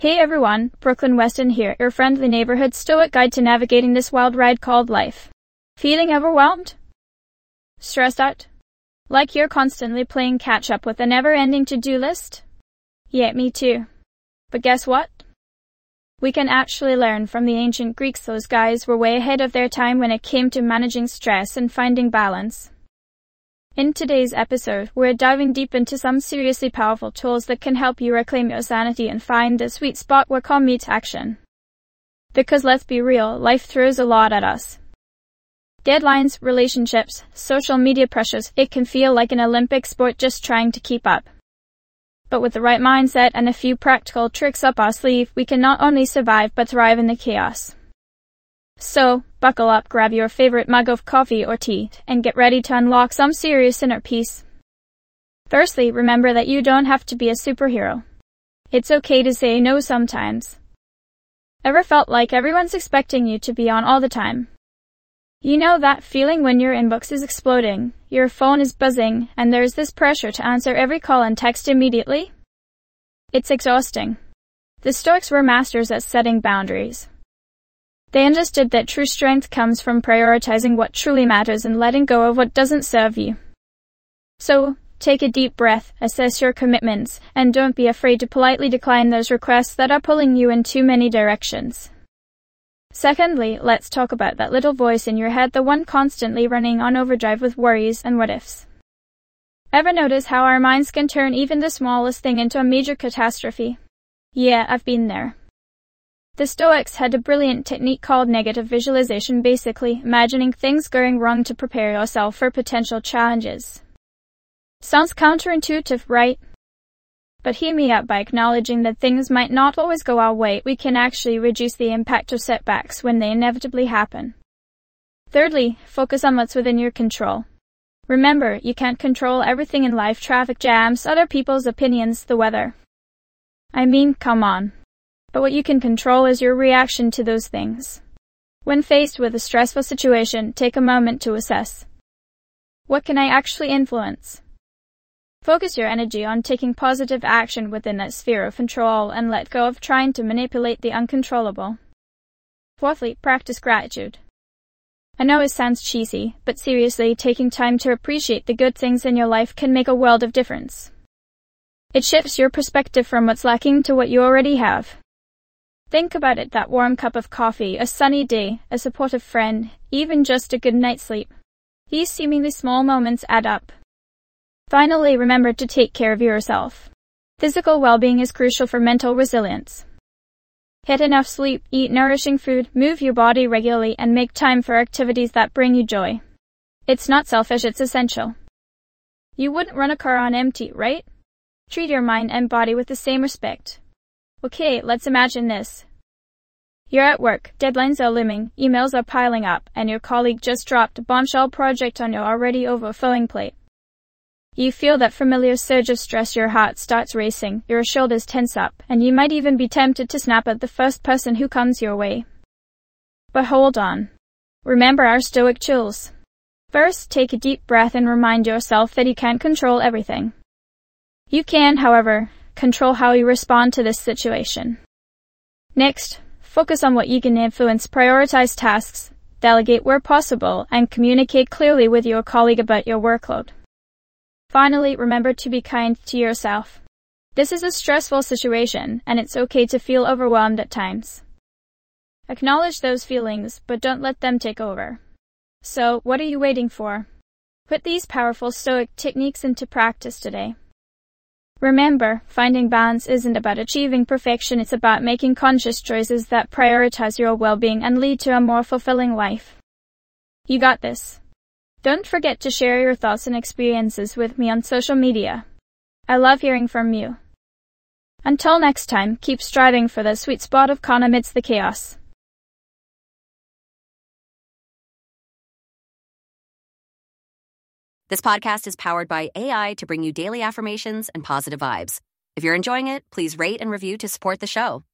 Hey everyone, Brooklyn Weston here, your friendly neighborhood stoic guide to navigating this wild ride called life. Feeling overwhelmed? Stressed out? Like you're constantly playing catch up with a never-ending to-do list? Yeah, me too. But guess what? We can actually learn from the ancient Greeks. Those guys were way ahead of their time when it came to managing stress and finding balance. In today's episode, we're diving deep into some seriously powerful tools that can help you reclaim your sanity and find the sweet spot where calm meets action. Because let's be real, life throws a lot at us. Deadlines, relationships, social media pressures, it can feel like an Olympic sport just trying to keep up. But with the right mindset and a few practical tricks up our sleeve, we can not only survive but thrive in the chaos. So, buckle up, grab your favorite mug of coffee or tea, and get ready to unlock some serious inner peace. Firstly, remember that you don't have to be a superhero. It's okay to say no sometimes. Ever felt like everyone's expecting you to be on all the time? You know that feeling when your inbox is exploding, your phone is buzzing, and there's this pressure to answer every call and text immediately? It's exhausting. The Stoics were masters at setting boundaries. They understood that true strength comes from prioritizing what truly matters and letting go of what doesn't serve you. So, take a deep breath, assess your commitments, and don't be afraid to politely decline those requests that are pulling you in too many directions. Secondly, let's talk about that little voice in your head, the one constantly running on overdrive with worries and what-ifs. Ever notice how our minds can turn even the smallest thing into a major catastrophe? Yeah, I've been there. The Stoics had a brilliant technique called negative visualization, basically imagining things going wrong to prepare yourself for potential challenges. Sounds counterintuitive, right? But hear me out. By acknowledging that things might not always go our way, we can actually reduce the impact of setbacks when they inevitably happen. Thirdly, focus on what's within your control. Remember, you can't control everything in life: traffic jams, other people's opinions, the weather. I mean, come on. But what you can control is your reaction to those things. When faced with a stressful situation, take a moment to assess. What can I actually influence? Focus your energy on taking positive action within that sphere of control and let go of trying to manipulate the uncontrollable. Fourthly, practice gratitude. I know it sounds cheesy, but seriously, taking time to appreciate the good things in your life can make a world of difference. It shifts your perspective from what's lacking to what you already have. Think about it: that warm cup of coffee, a sunny day, a supportive friend, even just a good night's sleep. These seemingly small moments add up. Finally, remember to take care of yourself. Physical well-being is crucial for mental resilience. Get enough sleep, eat nourishing food, move your body regularly, and make time for activities that bring you joy. It's not selfish, it's essential. You wouldn't run a car on empty, right? Treat your mind and body with the same respect. Okay, let's imagine this. You're at work, deadlines are looming, emails are piling up, and your colleague just dropped a bombshell project on your already overflowing plate. You feel that familiar surge of stress, your heart starts racing, your shoulders tense up, and you might even be tempted to snap at the first person who comes your way. But hold on. Remember our Stoic tools. First, take a deep breath and remind yourself that you can't control everything. You can, however, control how you respond to this situation. Next, focus on what you can influence, prioritize tasks, delegate where possible, and communicate clearly with your colleague about your workload. Finally, remember to be kind to yourself. This is a stressful situation, and it's okay to feel overwhelmed at times. Acknowledge those feelings, but don't let them take over. So, what are you waiting for? Put these powerful Stoic techniques into practice today. Remember, finding balance isn't about achieving perfection, it's about making conscious choices that prioritize your well-being and lead to a more fulfilling life. You got this. Don't forget to share your thoughts and experiences with me on social media. I love hearing from you. Until next time, keep striving for the sweet spot of calm amidst the chaos. This podcast is powered by AI to bring you daily affirmations and positive vibes. If you're enjoying it, please rate and review to support the show.